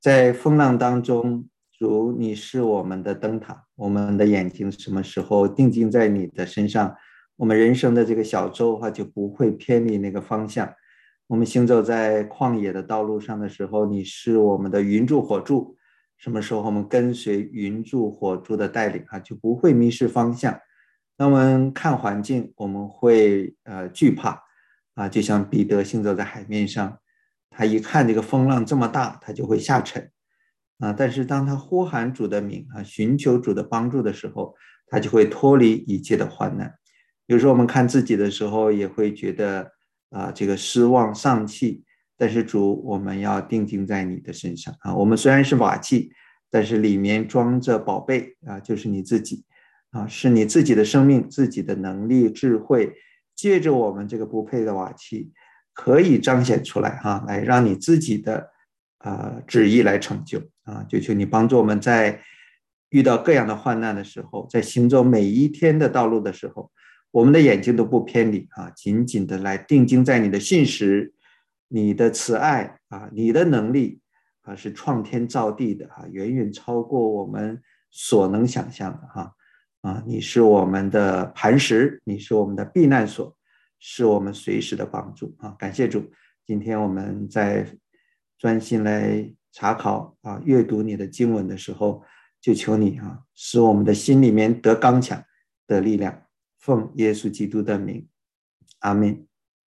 在风浪当中，主你是我们的灯塔，我们的眼睛什么时候定睛在你的身上，我们人生的这个小舟就不会偏离那个方向。我们行走在旷野的道路上的时候，你是我们的云柱火柱，什么时候我们跟随云柱火柱的带领就不会迷失方向。那我们看环境，我们会惧怕就像彼得行走在海面上，他一看这个风浪这么大，他就会下沉但是当他呼喊主的名寻求主的帮助的时候，他就会脱离一切的患难。有时候我们看自己的时候，也会觉得这个失望丧气，但是主，我们要定睛在你的身上我们虽然是瓦器，但是里面装着宝贝就是你自己是你自己的生命、自己的能力、智慧，借着我们这个不配的瓦器，可以彰显出来来让你自己的旨意来成就就求你帮助我们在遇到各样的患难的时候，在行走每一天的道路的时候，我们的眼睛都不偏离紧紧的来定睛在你的信实、你的慈爱你的能力是创天造地的远远超过我们所能想象的你是我们的磐石，你是我们的避难所，是我们随时的帮助感谢主，今天我们在专心来查考阅读你的经文的时候，就求你使我们的心里面得刚强，得力量，奉耶稣基督的名，阿们。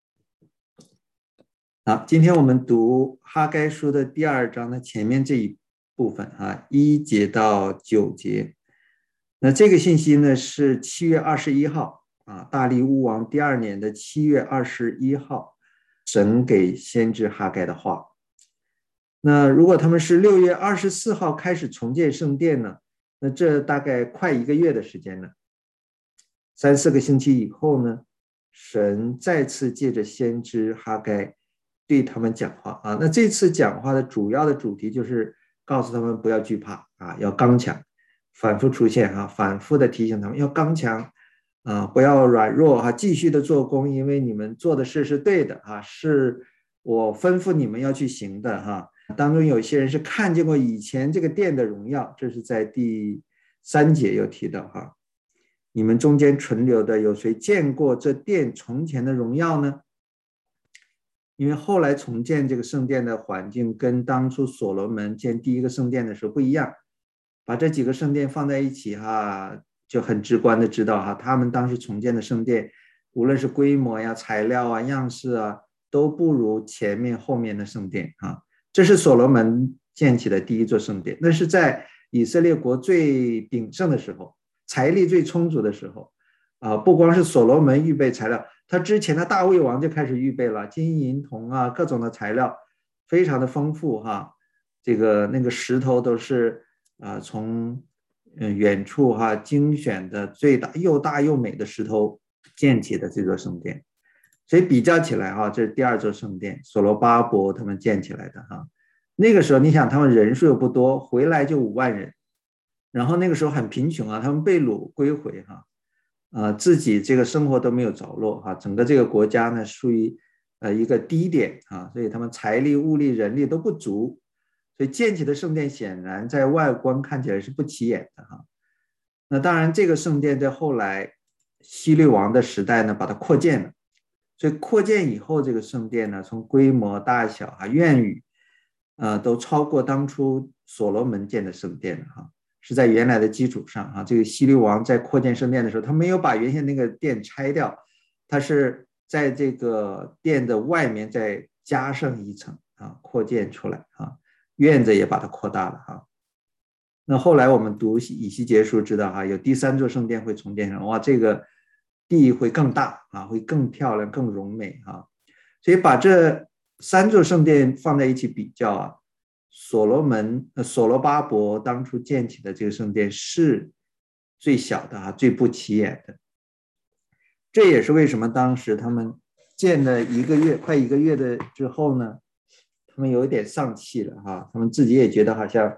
好，今天我们读哈该书的第2章的前面这一部分1节到9节。那这个信息呢是7月21号大利乌王第2年的7月21号，神给先知哈该的话。那如果他们是6月24号开始重建圣殿呢，那这大概快1个月的时间了。3-4个星期以后呢，神再次借着先知哈该对他们讲话那这次讲话的主要的主题就是告诉他们不要惧怕要刚强，反复出现反复的提醒他们要刚强不要软弱继续的做工，因为你们做的事是对的是我吩咐你们要去行的当中有些人是看见过以前这个殿的荣耀，这是在第3节有提到你们中间存留的有谁见过这殿从前的荣耀呢？因为后来重建这个圣殿的环境跟当初所罗门建第1个圣殿的时候不一样，把这几个圣殿放在一起就很直观的知道他们当时重建的圣殿无论是规模材料样式都不如前面后面的圣殿这是所罗门建起的第1座圣殿，那是在以色列国最鼎盛的时候，财力最充足的时候不光是所罗门预备材料，他之前的大卫王就开始预备了金银铜各种的材料非常的丰富这个那个石头都是从远处精选的最大又大又美的石头建起的这座圣殿。所以比较起来这是第2座圣殿，所罗巴伯他们建起来的那个时候你想他们人数又不多，回来就5万人，然后那个时候很贫穷他们被掳归回自己这个生活都没有着落整个这个国家呢属于一个低点所以他们财力物力人力都不足，所以建起的圣殿显然在外观看起来是不起眼的那当然这个圣殿在后来希律王的时代呢把它扩建了，所以扩建以后这个圣殿呢从规模大小院宇都超过当初所罗门建的圣殿是在原来的基础上这个希律王在扩建圣殿的时候，他没有把原先那个殿拆掉，他是在这个殿的外面再加上1层扩建出来院子也把它扩大了那后来我们读以西结书知道有第3座圣殿会重建上，哇，这个地会更大会更漂亮更荣美所以把这3座圣殿放在一起比较所罗巴伯当初建起的这个圣殿是最小的最不起眼的，这也是为什么当时他们建了快1个月的之后呢，他们有一点丧气了他们自己也觉得好像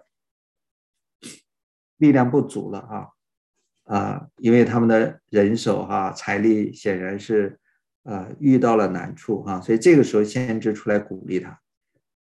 力量不足了因为他们的人手财力显然是遇到了难处所以这个时候先知出来鼓励他，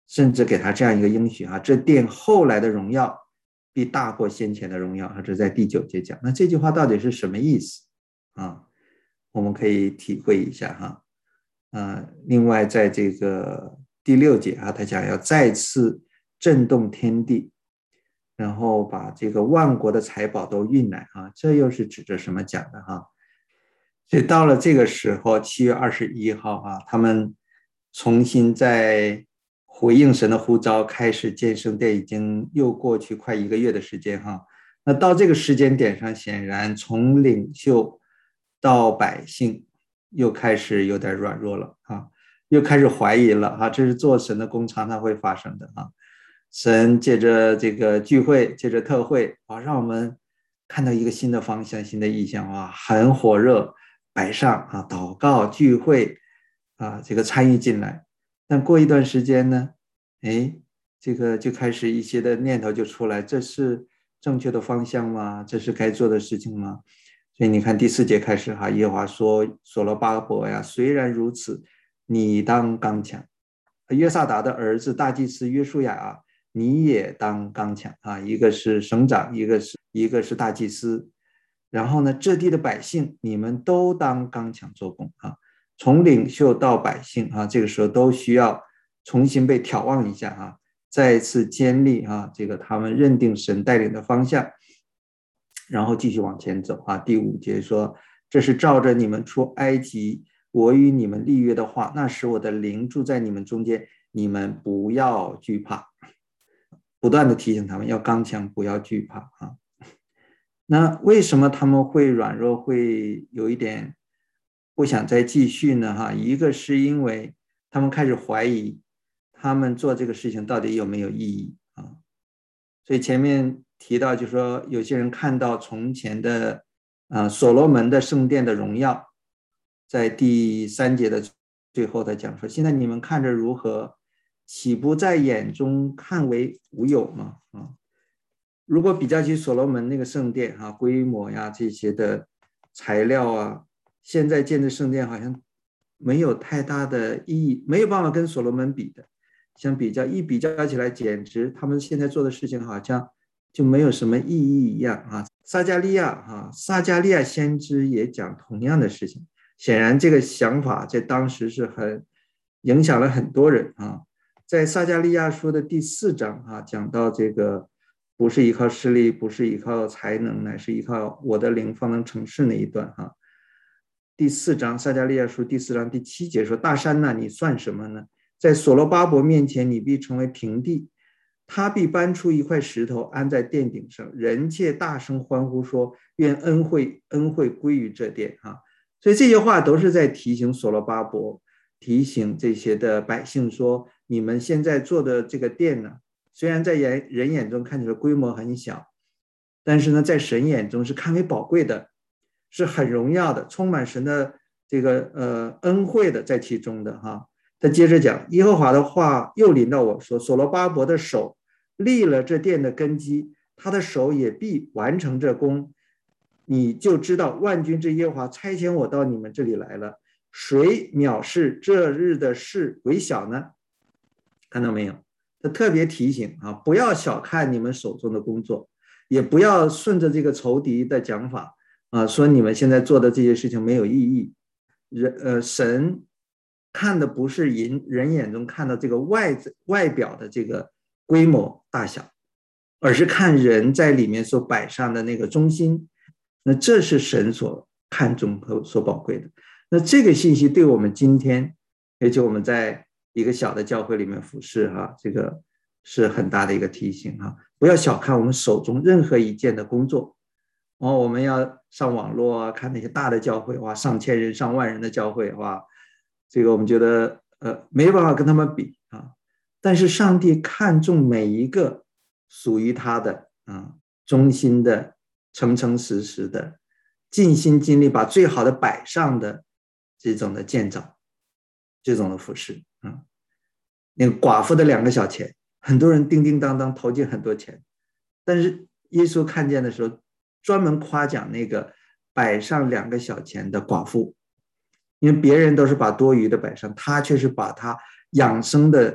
甚至给他这样一个应许这殿后来的荣耀必大过先前的荣耀，这在第9节讲。那这句话到底是什么意思我们可以体会一下另外在这个第6节他讲要再次震动天地，然后把这个万国的财宝都运来这又是指着什么讲的所以到了这个时候7月21号他们重新在回应神的呼召，开始建圣殿，已经又过去快1个月的时间那到这个时间点上，显然从领袖到百姓又开始有点软弱了又开始怀疑了这是做神的工常常会发生的神借着这个聚会，借着特会让我们看到一个新的方向，新的意象很火热，摆上祷告聚会这个参与进来。但过一段时间呢这个就开始一些的念头就出来，这是正确的方向吗？这是该做的事情吗？所以你看第4节开始耶和华说，所罗巴伯呀，虽然如此，你当刚强，约萨达的儿子大祭司约书亚你也当刚强一个是省长，一个是大祭司。然后呢，这地的百姓你们都当刚强做工从领袖到百姓这个时候都需要重新被挑望一下再一次坚立这个他们认定神带领的方向，然后继续往前走第5节说，这是照着你们出埃及我与你们立约的话，那时我的灵住在你们中间，你们不要惧怕，不断的提醒他们要刚强，不要惧怕那为什么他们会软弱，会有一点不想再继续呢一个是因为他们开始怀疑他们做这个事情到底有没有意义所以前面提到就是说，有些人看到从前的所罗门的圣殿的荣耀，在第3节的最后他讲说，现在你们看着如何，岂不在眼中看为无有吗如果比较起所罗门那个圣殿规模呀这些的材料现在建的圣殿好像没有太大的意义，没有办法跟所罗门比的。相比较起来，简直他们现在做的事情好像就没有什么意义一样撒迦利亚先知也讲同样的事情，显然这个想法在当时是很影响了很多人在撒迦利亚书的第4章讲到这个不是依靠势力，不是依靠才能，乃是依靠我的灵方能成事那一段第4章撒迦利亚书第4章第7节说，大山你算什么呢？在所罗巴伯面前你必成为平地，他必搬出一块石头安在殿顶上，人皆大声欢呼说，愿恩惠归于这殿所以这些话都是在提醒所罗巴伯，提醒这些的百姓说，你们现在做的这个殿呢，虽然在人眼中看起来规模很小，但是呢在神眼中是看为宝贵的，是很荣耀的，充满神的这个恩惠的在其中的他接着讲，耶和华的话又临到我说，所罗巴伯的手立了这殿的根基，他的手也必完成这工，你就知道万军之耶和华差遣我到你们这里来了，谁藐视这日的事为小呢？看到没有？他特别提醒不要小看你们手中的工作，也不要顺着这个仇敌的讲法说你们现在做的这些事情没有意义。神看的不是人眼中看到这个外表的这个规模大小，而是看人在里面所摆上的那个中心，那这是神所看重和所宝贵的。那这个信息对我们今天，而且我们在一个小的教会里面服侍这个是很大的一个提醒不要小看我们手中任何一件的工作我们要上网络看那些大的教会上千人上万人的教会这个我们觉得没办法跟他们比但是上帝看重每一个属于他的忠心的诚诚实实的尽心尽力把最好的摆上的这种的建造，这种的服侍那个寡妇的2个小钱，很多人叮叮当当投进很多钱，但是耶稣看见的时候专门夸奖那个摆上2个小钱的寡妇，因为别人都是把多余的摆上，他却是把他养生的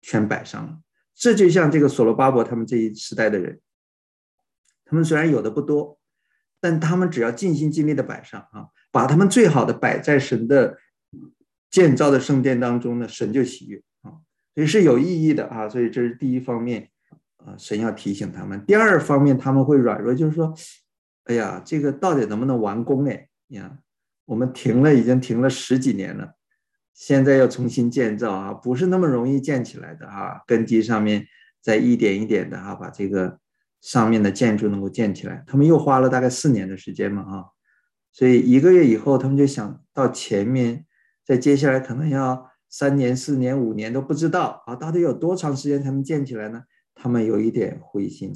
全摆上了。这就像这个所罗巴伯他们这一时代的人，他们虽然有的不多，但他们只要尽心尽力的摆上把他们最好的摆在神的建造的圣殿当中呢，神就喜悦所以是有意义的所以这是第一方面神要提醒他们。第二方面他们会软弱，就是说哎呀，这个到底能不能完工我们已经停了10几年了，现在要重新建造不是那么容易建起来的根基上面再一点一点的把这个上面的建筑能够建起来。他们又花了大概4年的时间嘛所以1个月以后他们就想到前面再接下来可能要3年4年5年都不知道到底有多长时间才能建起来呢？他们有一点灰心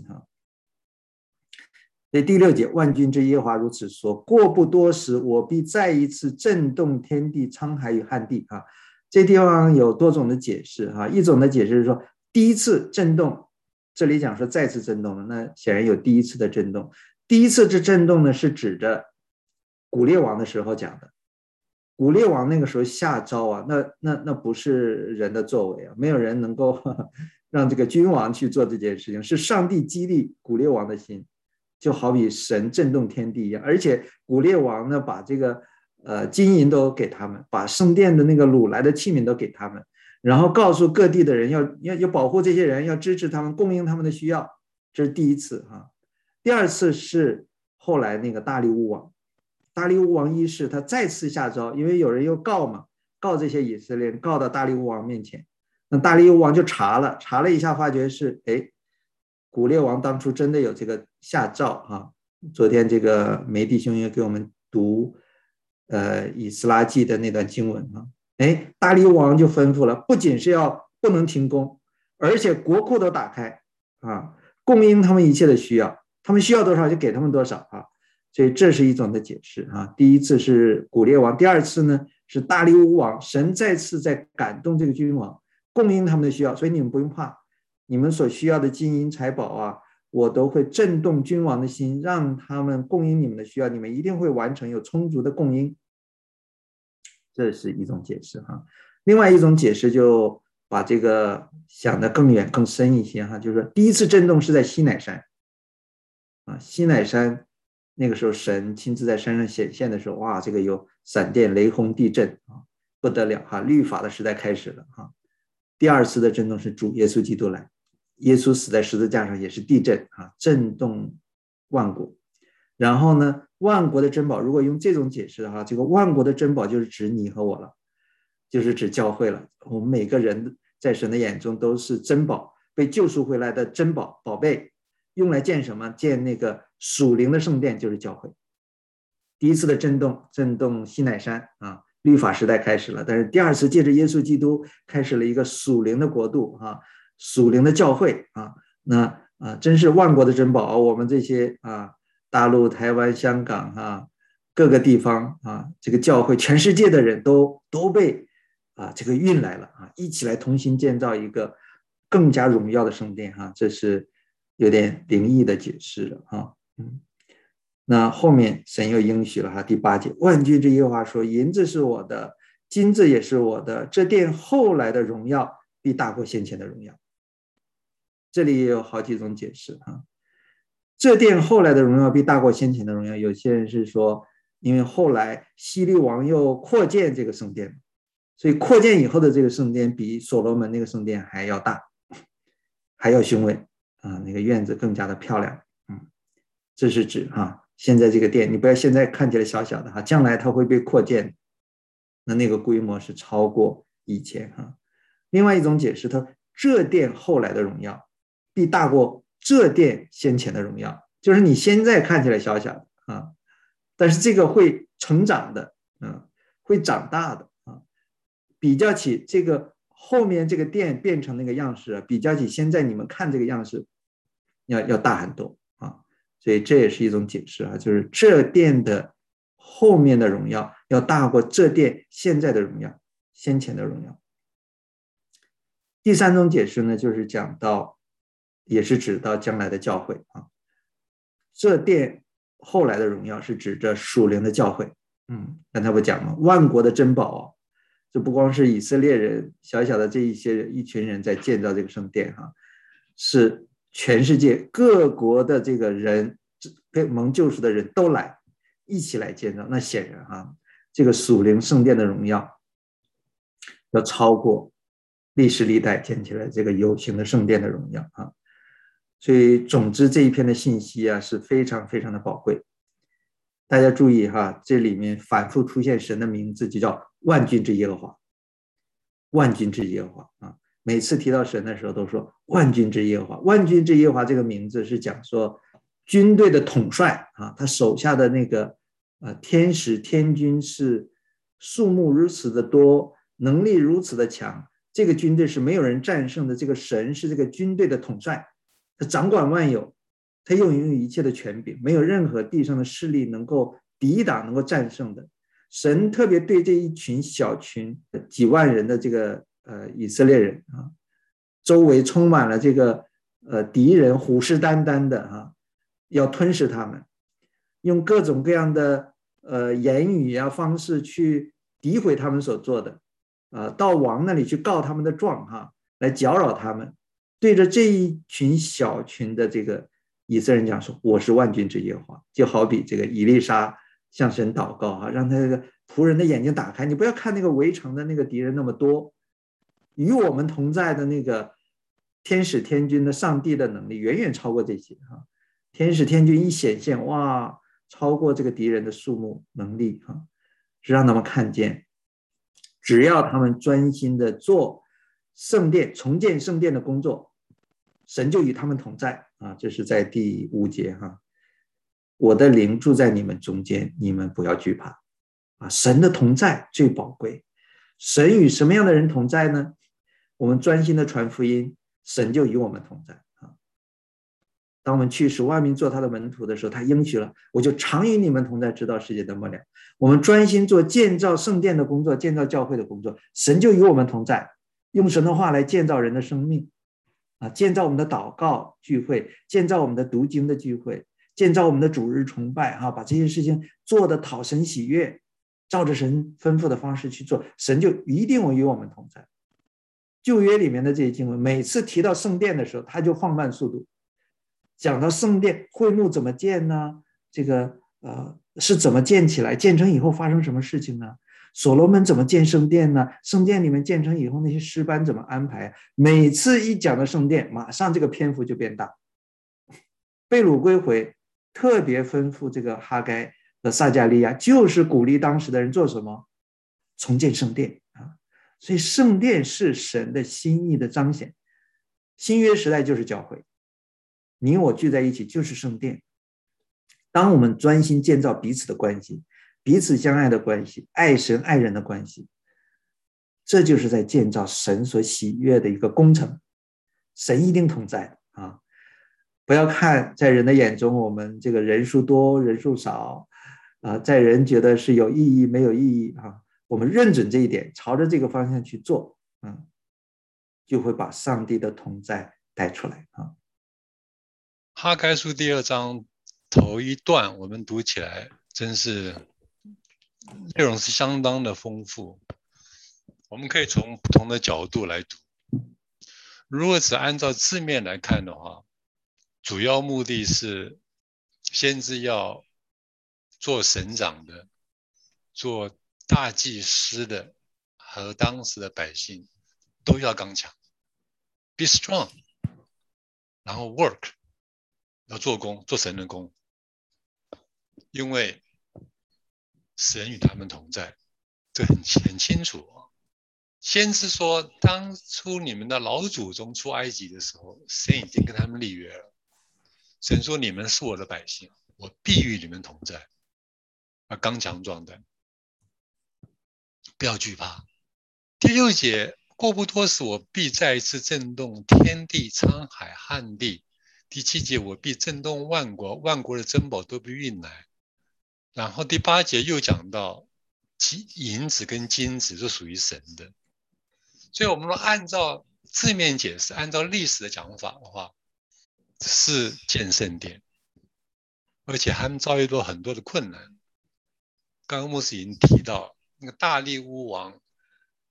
所以第6节，万军之耶和华如此说，过不多时，我必再一次震动天地、沧海与旱地这地方有多种的解释一种的解释是说第一次震动，这里讲说再次震动了，那显然有第一次的震动。第一次之震动呢，是指着古列王的时候讲的。古列王那个时候下诏那不是人的作为没有人能够让这个君王去做这件事情，是上帝激励古列王的心，就好比神震动天地一样。而且古列王呢，把这个金银都给他们，把圣殿的那个掳来的器皿都给他们，然后告诉各地的人要保护这些人，要支持他们，供应他们的需要。这是第一次第二次是后来那个大利乌王一世，他再次下诏，因为有人又告这些以色列人，告到大利乌王面前。那大利乌王就查了一下，发觉是古列王当初真的有这个下诏昨天这个梅弟兄也给我们读以斯拉记的那段经文大利乌王就吩咐了，不仅是不能停工，而且国库都打开供应他们一切的需要，他们需要多少就给他们多少所以这是一种的解释第一次是古列王，第二次呢是大利乌王，神再次在感动这个君王，供应他们的需要。所以你们不用怕，你们所需要的金银财宝我都会震动君王的心，让他们供应你们的需要，你们一定会完成，有充足的供应。这是一种解释另外一种解释就把这个想得更远更深一些就是说第一次震动是在西乃山西乃山那个时候神亲自在山上显现的时候，哇，这个有闪电雷轰地震不得了律法的时代开始了第二次的震动是主耶稣基督来，耶稣死在十字架上也是地震震动万国。然后呢，万国的珍宝，如果用这种解释这个万国的珍宝就是指你和我了，就是指教会了。我们每个人在神的眼中都是珍宝，被救赎回来的珍宝宝贝，用来建什么？建那个属灵的圣殿，就是教会。第一次的震动西乃山律法时代开始了，但是第二次借着耶稣基督开始了一个属灵的国度属灵的教会那真是万国的珍宝。我们这些大陆、台湾、香港各个地方这个教会，全世界的人都被这个运来了一起来同心建造一个更加荣耀的圣殿这是有点灵异的解释了那后面神又应许了第8节，万军之耶和华说，银子是我的，金子也是我的，这殿后来的荣耀必大过先前的荣耀。这里也有好几种解释这殿后来的荣耀必大过先前的荣耀。有些人是说，因为后来希律王又扩建这个圣殿，所以扩建以后的这个圣殿比所罗门那个圣殿还要大，还要雄伟那个院子更加的漂亮这是指现在这个殿，你不要现在看起来小小的将来它会被扩建，那个规模是超过以前另外一种解释，它这殿后来的荣耀必大过这殿先前的荣耀，就是你现在看起来小小的但是这个会成长的会长大的比较起这个后面这个殿变成那个样式比较起现在你们看这个样式要大很多所以这也是一种解释就是这殿的后面的荣耀要大过这殿现在的荣耀，先前的荣耀。第三种解释呢，就是讲到也是指到将来的教会这殿后来的荣耀是指着属灵的教会刚才不讲吗？万国的珍宝这不光是以色列人小小的这一群人在建造这个圣殿哈，是全世界各国的这个人被蒙救赎的人都来一起来建造。那显然哈，这个属灵圣殿的荣耀要超过历史历代建起来这个有形的圣殿的荣耀啊。所以总之这一篇的信息啊是非常非常的宝贵。大家注意哈，这里面反复出现神的名字，就叫万军之耶和华，万军之耶和华啊。每次提到神的时候都说万军之耶和华，万军之耶和华这个名字是讲说军队的统帅啊，他手下的那个天使天军是数目如此的多，能力如此的强，这个军队是没有人战胜的，这个神是这个军队的统帅，他掌管万有，他拥有一切的权柄，没有任何地上的势力能够抵挡能够战胜的。神特别对这一群小群几万人的这个以色列人啊，周围充满了这个敌人虎视眈眈的啊，要吞噬他们，用各种各样的言语啊方式去诋毁他们所做的，到王那里去告他们的状哈，来搅扰他们。对着这一群小群的这个以色列人讲说，我是万军之耶和华，就好比这个以利沙向神祷告啊，让他这个仆人的眼睛打开，你不要看那个围城的那个敌人那么多，与我们同在的那个天使天军的上帝的能力远远超过这些哈。天使天军一显现，哇，超过这个敌人的数目能力哈，是让他们看见，只要他们专心的做圣殿重建圣殿的工作，神就与他们同在啊。这是在第5节哈，我的灵住在你们中间，你们不要惧怕啊。神的同在最宝贵。神与什么样的人同在呢？我们专心的传福音，神就与我们同在啊。当我们去使万民做他的门徒的时候，他应许了，我就常与你们同在，直到世界的末了。我们专心做建造圣殿的工作，建造教会的工作，神就与我们同在，用神的话来建造人的生命啊，建造我们的祷告聚会，建造我们的读经的聚会，建造我们的主日崇拜啊，把这些事情做得讨神喜悦，照着神吩咐的方式去做，神就一定会与我们同在。旧约里面的这些经文，每次提到圣殿的时候，他就放慢速度，讲到圣殿会幕怎么建呢？这个是怎么建起来？建成以后发生什么事情呢？所罗门怎么建圣殿呢？圣殿里面建成以后，那些诗班怎么安排？每次一讲到圣殿，马上这个篇幅就变大。被掳归回，特别吩咐这个哈该和撒迦利亚，就是鼓励当时的人做什么？重建圣殿啊！所以圣殿是神的心意的彰显。新约时代就是教会，你我聚在一起就是圣殿。当我们专心建造彼此的关系，彼此相爱的关系，爱神爱人的关系，这就是在建造神所喜悦的一个工程。神一定同在啊！不要看在人的眼中，我们这个人数多人数少在人觉得是有意义没有意义啊，我们认准这一点，朝着这个方向去做就会把上帝的同在带出来啊。 哈该书第2章头一段我们读起来真是内容是相当的丰富，我们可以从不同的角度来读。如果只按照字面来看的话，主要目的是先知要做省长的，做大祭司的和当时的百姓都要刚强 ，be strong， 然后 work， 要做工，做神的工，因为神与他们同在，这很清楚。先是说，当初你们的老祖宗出埃及的时候，神已经跟他们立约了。神说：“你们是我的百姓，我必与你们同在。”刚强壮胆，不要惧怕。第6节，过不多时，我必再一次震动天地、沧海、旱地。第7节，我必震动万国，万国的珍宝都必运来。然后第8节又讲到银子跟金子是属于神的。所以我们说，按照字面解释，按照历史的讲法的话，是建圣殿，而且他们遭遇到很多的困难。刚刚牧师已经提到，那个大利乌王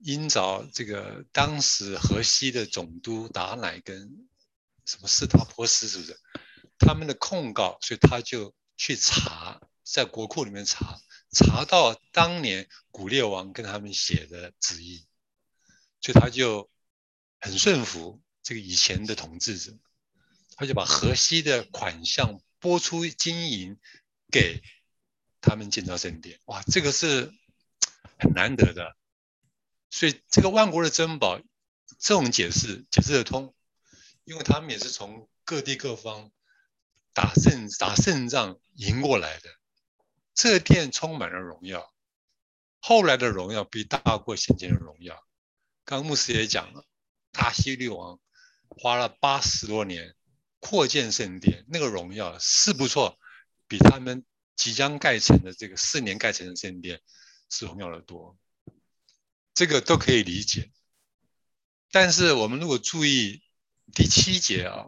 因着这个当时河西的总督达乃跟什么斯塔波斯是不是他们的控告，所以他就去查，在国库里面查到当年古列王跟他们写的旨意，所以他就很顺服这个以前的统治者，他就把河西的款项拨出金银给他们建造圣殿。哇，这个是很难得的。所以这个万国的珍宝，这种解释得通，因为他们也是从各地各方打胜仗赢过来的。这个殿充满了荣耀，后来的荣耀比大过先前的荣耀。刚刚牧师也讲了，大希律王花了80多年扩建圣殿，那个荣耀是不错，比他们即将盖成的这个4年盖成的圣殿是荣耀的多，这个都可以理解。但是我们如果注意第7节啊，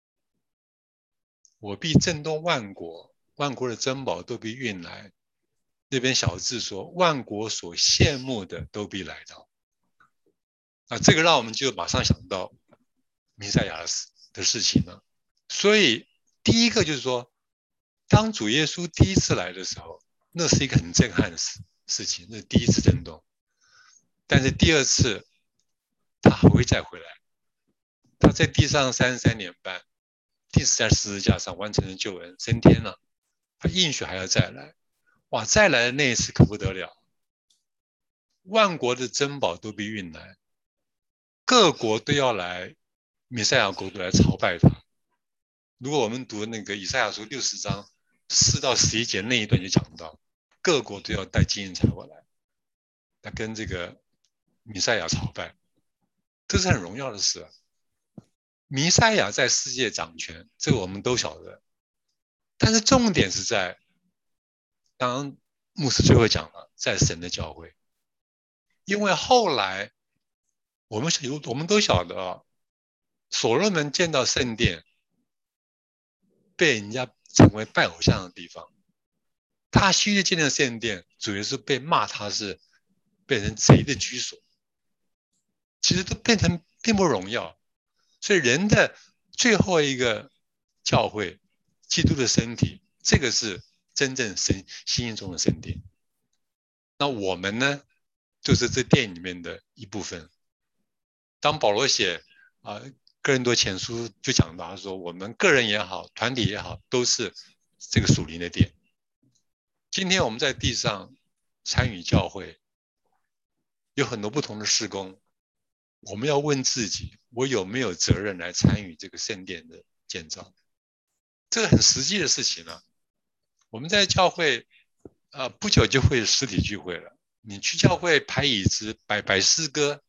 我必震动万国，万国的珍宝都必运来。那边小字说，万国所羡慕的都必来到。这个让我们就马上想到弥赛亚的事情了。所以第一个就是说，当主耶稣第一次来的时候，那是一个很震撼的事情，那是第一次震动。但是第二次他还会再回来，他在地上33年半，第死在十字架上完成了救恩，升天了，他应许还要再来。哇，再来的那一次可不得了，万国的珍宝都必运来，各国都要来弥赛亚国度来朝拜他。如果我们读那个以赛亚书60章4到11节那一段就讲到，各国都要带金银财宝来，来跟这个弥赛亚朝拜，这是很荣耀的事啊。弥赛亚在世界掌权，这个我们都晓得，但是重点是在，刚刚牧师最后讲了，在神的教会，因为后来我们都晓得啊，所罗门建造圣殿，被人家成为拜偶像的地方。他希律建的圣殿，主要是被骂他是变成贼的居所，其实都变成并不荣耀。所以人的最后一个教会，基督的身体，这个是真正神心意中的圣殿。那我们呢，就是这殿里面的一部分。当保罗写哥林多前书就讲到，他说我们个人也好，团体也好，都是这个属灵的殿。今天我们在地上参与教会，有很多不同的事工，我们要问自己，我有没有责任来参与这个圣殿的建造？这个很实际的事情啊。我们在教会不久就会实体聚会了，你去教会排椅子、摆诗歌、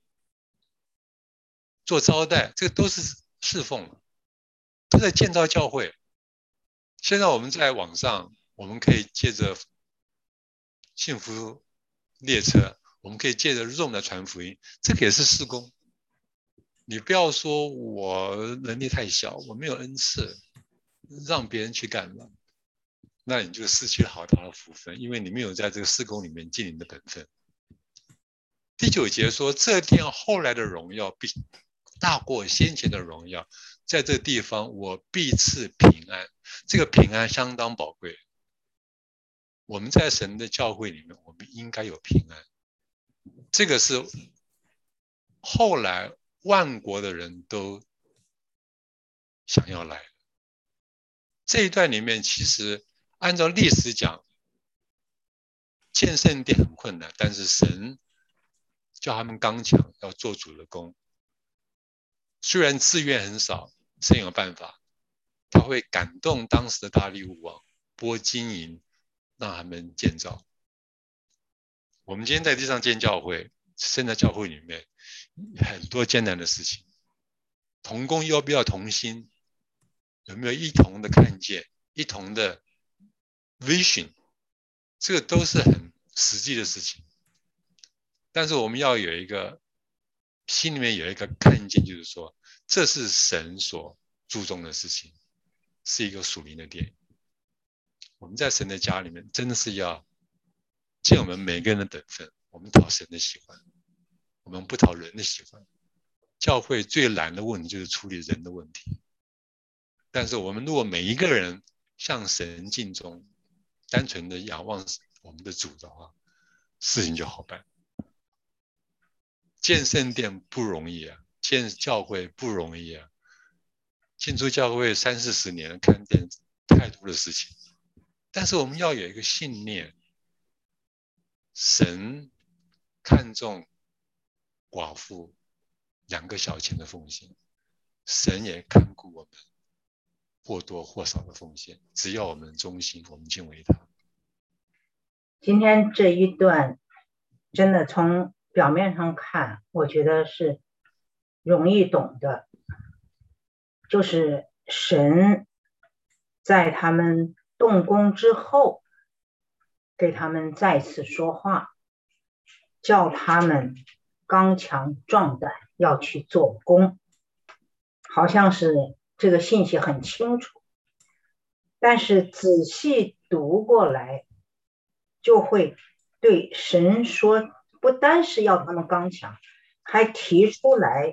做招待，这个都是侍奉了，都在建造教会。现在我们在网上，我们可以借着幸福列车，我们可以借着 Zoom 来传福音，这个也是事工。你不要说我能力太小，我没有恩赐，让别人去干了，那你就失去了好大的福分，因为你没有在这个事工里面尽你的本分。第9节说，这殿后来的荣耀必大过先前的荣耀，在这个地方我必赐平安。这个平安相当宝贵，我们在神的教会里面，我们应该有平安。这个是后来万国的人都想要来。这一段里面其实按照历史讲，建圣殿很困难，但是神叫他们刚强，要做主的工。虽然资源很少，神有办法，他会感动当时的大利乌王，拨金银让他们建造。我们今天在地上建教会，身在教会里面很多艰难的事情，同工要不要同心，有没有一同的看见，一同的 vision， 这个都是很实际的事情。但是我们要有一个心里面有一个看见，就是说这是神所注重的事情，是一个属灵的殿。我们在神的家里面，真的是要尽我们每个人的本分，我们讨神的喜欢。 我们不讨人的喜欢。教会最难的问题就是处理人的问题。但是我们如果每一个人向神敬重，单纯的仰望我们的主的话，事情就好办。建圣殿不容易啊，建教会不容易啊。进出教会30-40年，看见太多的事情。但是我们要有一个信念，神看重寡妇2个小钱的奉献，神也看顾我们或多或少的奉献，只要我们忠心，我们敬畏他。 今天这一段真的从表面上看，我觉得是容易懂的，就是神在他们动工之后，给他们再次说话，叫他们刚强壮胆，要去做工，好像是这个信息很清楚，但是仔细读过来，就会对神说，不单是要他们刚强，还提出来，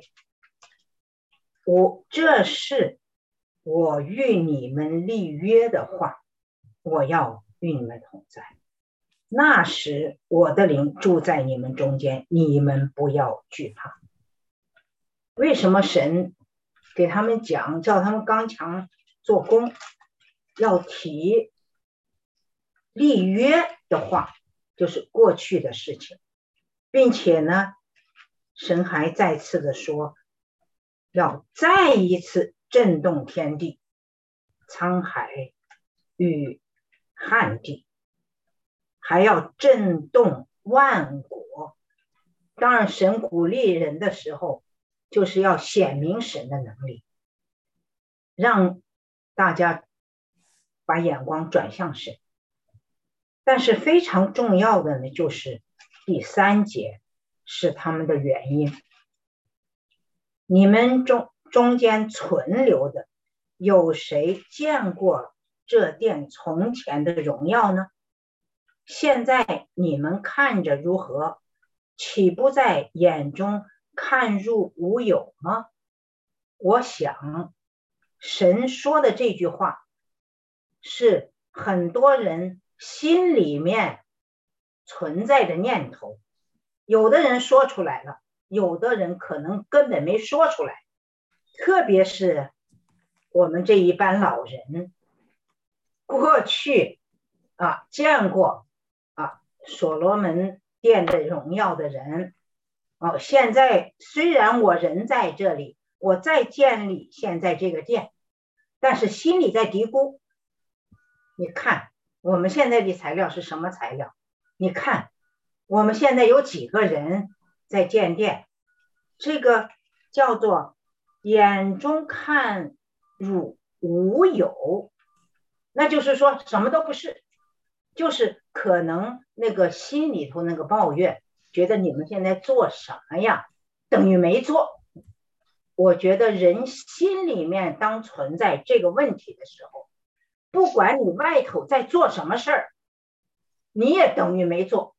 这是我与你们立约的话，我要与你们同在。那时我的灵住在你们中间，你们不要惧怕。为什么神给他们讲，叫他们刚强做工，要提立约的话，就是过去的事情，并且呢，神还再次的说，要再一次震动天地、沧海与旱地，还要震动万国。当然神鼓励人的时候，就是要显明神的能力，让大家把眼光转向神。但是非常重要的呢，就是第3节是他们的原因。你们中间存留的，有谁见过这殿从前的荣耀呢？现在你们看着如何？岂不在眼中看入无有吗？我想神说的这句话是很多人心里面存在的念头，有的人说出来了，有的人可能根本没说出来。特别是我们这一班老人，过去见过所罗门殿的荣耀的人，现在虽然我人在这里，我在建立现在这个殿，但是心里在嘀咕，你看我们现在的材料是什么材料？你看我们现在有几个人在建殿，这个叫做眼中看入无有，那就是说什么都不是，就是可能那个心里头那个抱怨，觉得你们现在做什么呀，等于没做。我觉得人心里面当存在这个问题的时候，不管你外头在做什么事儿，你也等于没做。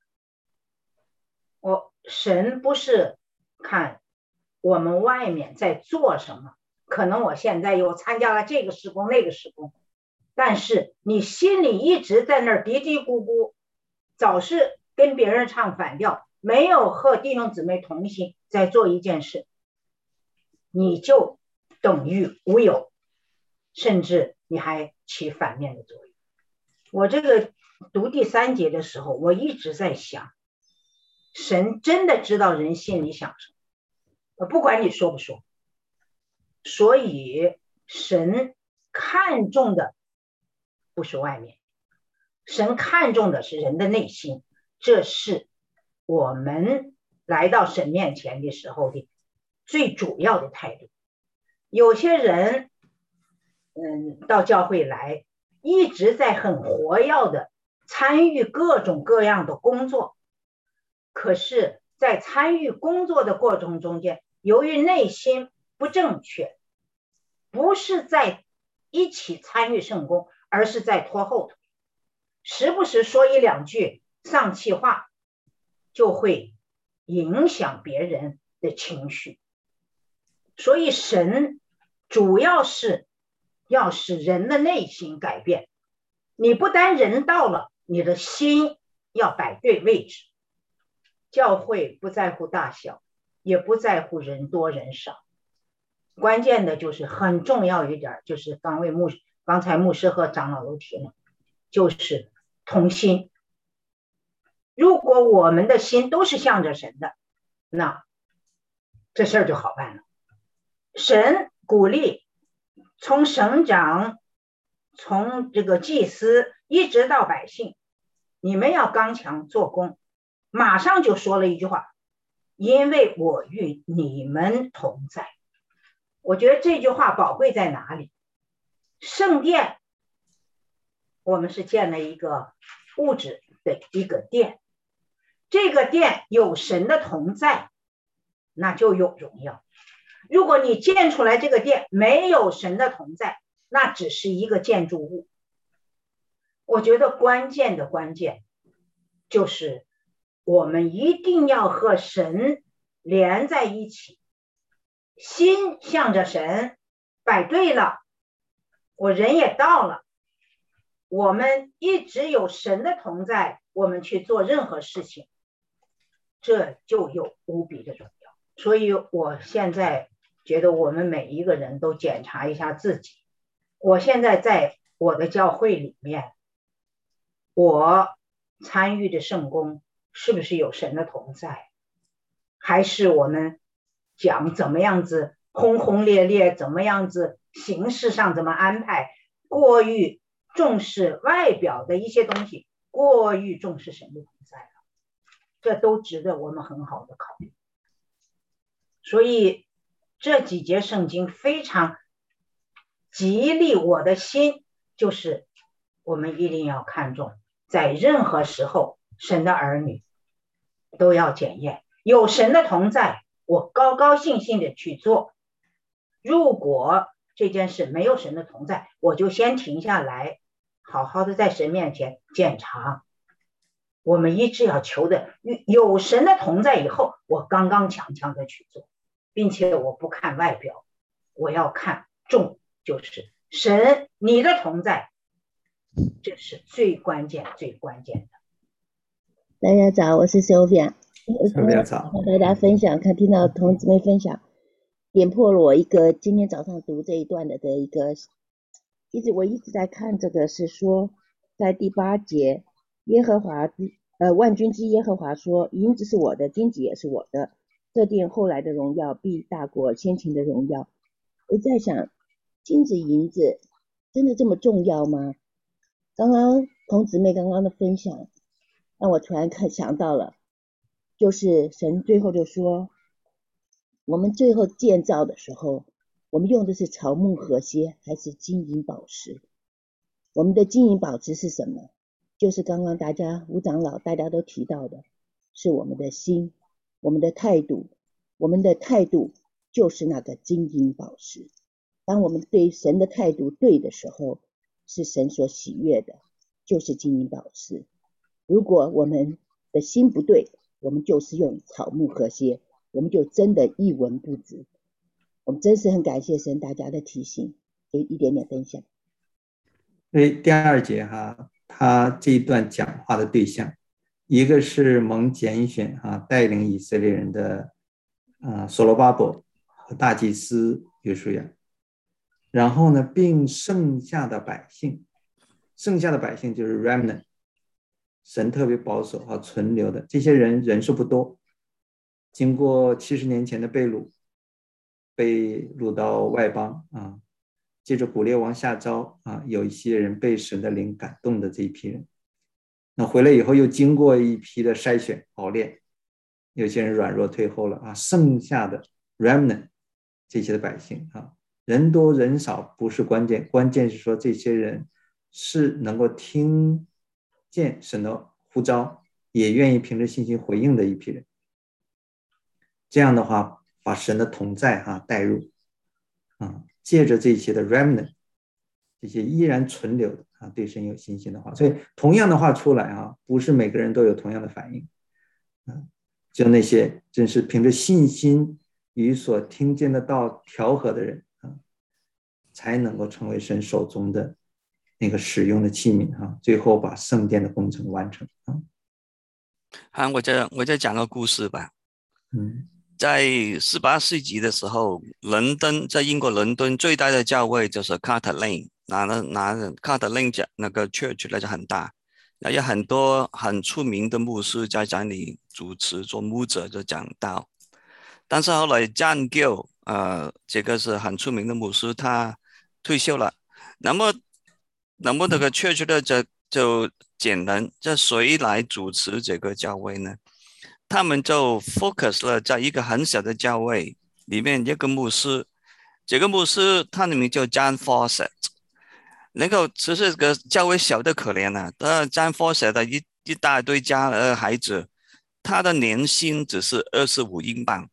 神不是看我们外面在做什么，可能我现在又参加了这个事工那个事工，但是你心里一直在那儿嘀嘀咕咕，总是跟别人唱反调，没有和弟兄姊妹同心在做一件事，你就等于无有，甚至你还起反面的作用。我这个读第3节的时候，我一直在想，神真的知道人心里想什么，不管你说不说。所以神看重的不是外面，神看重的是人的内心，这是我们来到神面前的时候的最主要的态度。有些人到教会来，一直在很活跃的参与各种各样的工作，可是在参与工作的过程中间，由于内心不正确，不是在一起参与圣工，而是在拖后腿，时不时说1-2句丧气话，就会影响别人的情绪。所以神主要是要使人的内心改变。你不单人到了，你的心要摆对位置。教会不在乎大小，也不在乎人多人少，关键的就是很重要一点，就是刚才牧师和长老都提了，就是同心。如果我们的心都是向着神的，那这事儿就好办了。神鼓励从省长，从这个祭司一直到百姓，你们要刚强做工。马上就说了一句话，因为我与你们同在。我觉得这句话宝贵在哪里？圣殿我们是建了一个物质的一个殿，这个殿有神的同在，那就有荣耀。如果你建出来这个殿没有神的同在，那只是一个建筑物。我觉得关键的关键就是我们一定要和神连在一起，心向着神摆对了，我人也到了，我们一直有神的同在，我们去做任何事情，这就有无比的荣耀。所以我现在觉得我们每一个人都检查一下自己，我现在在我的教会里面，我参与的圣工是不是有神的同在，还是我们讲怎么样子轰轰烈烈，怎么样子形式上怎么安排，过于重视外表的一些东西，过于重视神的同在了，这都值得我们很好的考虑。所以这几节圣经非常激励我的心，就是我们一定要看重，在任何时候神的儿女都要检验，有神的同在，我高高兴兴的去做。如果这件事没有神的同在，我就先停下来，好好的在神面前检查。我们一直要求的有神的同在以后，我刚刚强强的去做，并且我不看外表，我要看重，就是神你的同在，这是最关键最关键的。 大家早，我是 Sylvia。 早， 和大家分享，听到同姊妹分享，点破了我一个今天早上读这一段的一个，我一直在看这个，是说在第8节，万军之耶和华说，银子是我的，金子也是我的，这殿后来的荣耀必大过先前的荣耀。我在想，金子银子真的这么重要吗？刚刚同姊妹刚刚的分享让我突然想到了，就是神最后就说，我们最后建造的时候，我们用的是草木禾秸还是金银宝石？我们的金银宝石是什么？就是刚刚吴长老大家都提到的，是我们的心，我们的态度。我们的态度就是那个金银宝石。当我们对神的态度对的时候，是神所喜悦的，就是金银宝石。如果我们的心不对，我们就是用草木禾秸，我们就真的一文不值。我们真是很感谢神大家的提醒，就一点点分享。 所以第2节他这一段讲话的对象，一个是蒙拣选带领以色列人的所罗巴伯和大祭司约书亚，然后呢，并剩下的百姓就是 remnant， 神特别保守存留的这些人数不多，经过70年前的被掳到外邦接着古列王下诏有一些人被神的灵感动的这一批人，那回来以后又经过一批的筛选熬炼，有些人软弱退后了剩下的 remnant 这些的百姓人多人少不是关键，关键是说这些人是能够听见神的呼召，也愿意凭着信心回应的一批人。这样的话，把神的同在带入借着这些的 remnant， 这些依然存留的对神有信心的话，所以同样的话出来不是每个人都有同样的反应就那些真是凭着信心与所听见的道调和的人啊，才能够成为神手中的那个使用的器皿啊，最后把圣殿的工程完成啊。 我再讲个故事吧。在18世纪的时候，在英国伦敦最大的教会就是 Carter Lane， Carter Lane 那个 church 那就很大，有很多很出名的牧师在这里主持做牧者就讲道。但是后来 John Gill 这个是很出名的牧师，他退休了。那么这个 church 的就简单，这谁来主持这个教会呢？他们就 focus 了在一个很小的教会里面一个牧师，这个牧师他的名叫 John Fawcett。然后其实这个教会小的可怜啊，John Fawcett 的一大堆孩子，他的年薪只是25英镑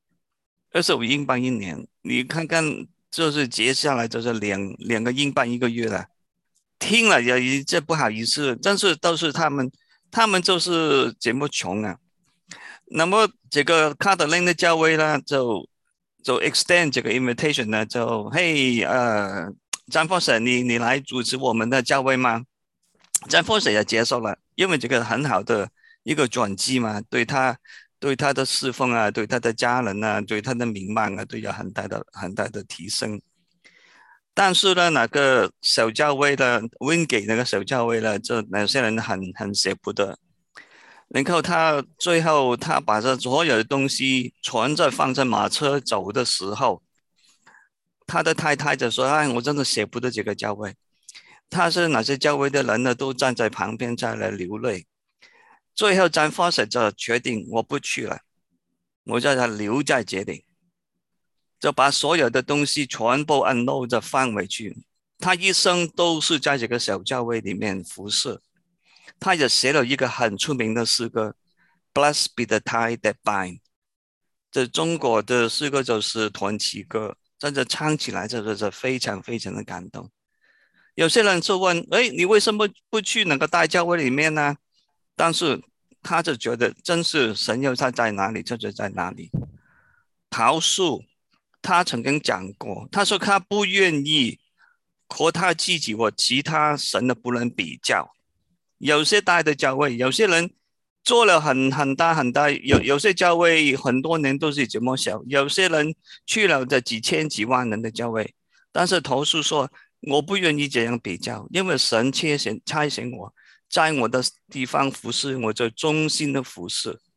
，25英镑一年，你看看就是接下来就是两个英镑一个月了。听了也这不好意思，但是都是他们就是这么穷啊。那么这个卡特林的教会呢，就 extend 这个 invitation 呢，就嘿詹佛神，你来主持我们的教会吗？詹佛神也接受了，因为这个很好的一个转机嘛，对他的侍奉啊，对他的家人啊，对他的名望啊，都有很大的提升。但是呢，那个小教会呢 ，Wingate 那个小教会呢，就那些人很舍不得。然后最后他把这所有的东西放在马车走的时候，他的太太就说：“哎，我真的舍不得这个教会。”他是哪些教会的人呢，都站在旁边在来流泪。最后John Fawcett就决定我不去了，我叫他留在这里，就把所有的东西全部 unload 着放回去。他一生都是在这个小教会里面服侍。他也写了一个很出名的诗歌 Blessed be the tie that bind， 这中国的诗歌就是团契歌，真的唱起来就是非常非常的感动。有些人就问，你为什么不去那个大教会里面呢？但是他就觉得真是神要他在哪里就在哪里。陶树他曾经讲过，他说他不愿意和他自己或其他神的仆人比较。有些大的教会，有些人做了很大，有些教会很多年都是这么小，有些人去了这几千几万人的教会。但是投诉说，我不愿意这样比较，因为神差遣我在我的地方服侍，我就忠心的服侍。